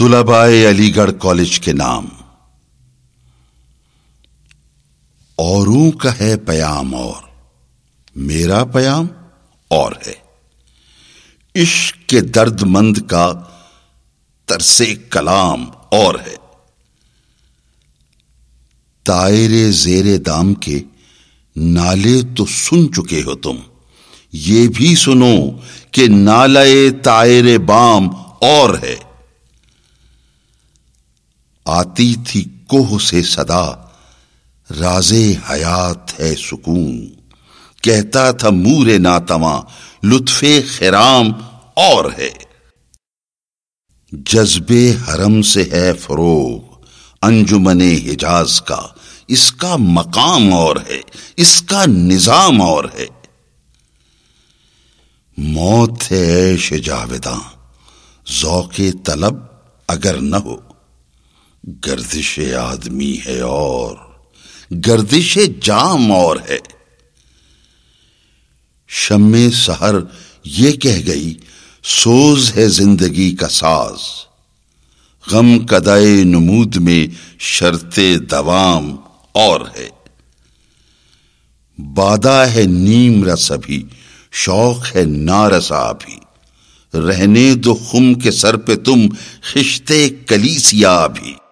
طلبائے علی گڑھ کالج کے نام، اوروں کا ہے پیام اور میرا پیام اور ہے، عشق کے درد مند کا ترس کلام اور ہے، طائر زیر دام کے نالے تو سن چکے ہو تم، یہ بھی سنو کہ نالے طائر بام اور ہے، آتی تھی کوہ سے صدا راز حیات ہے سکون، کہتا تھا مور ناتواں لطف خرام اور ہے، جذبے حرم سے ہے فروغ انجمن حجاز کا، اس کا مقام اور ہے، اس کا نظام اور ہے، موت ہے عیش جاوداں ذوق طلب اگر نہ ہو، گردش آدمی ہے اور گردش جام اور ہے، شمع سحر یہ کہہ گئی سوز ہے زندگی کا ساز، غم کدائے نمود میں شرط دوام اور ہے، بادہ ہے نیم رس بھی شوق ہے نارسا بھی، رہنے دو خم کے سر پہ تم خشتے کلیسیا بھی،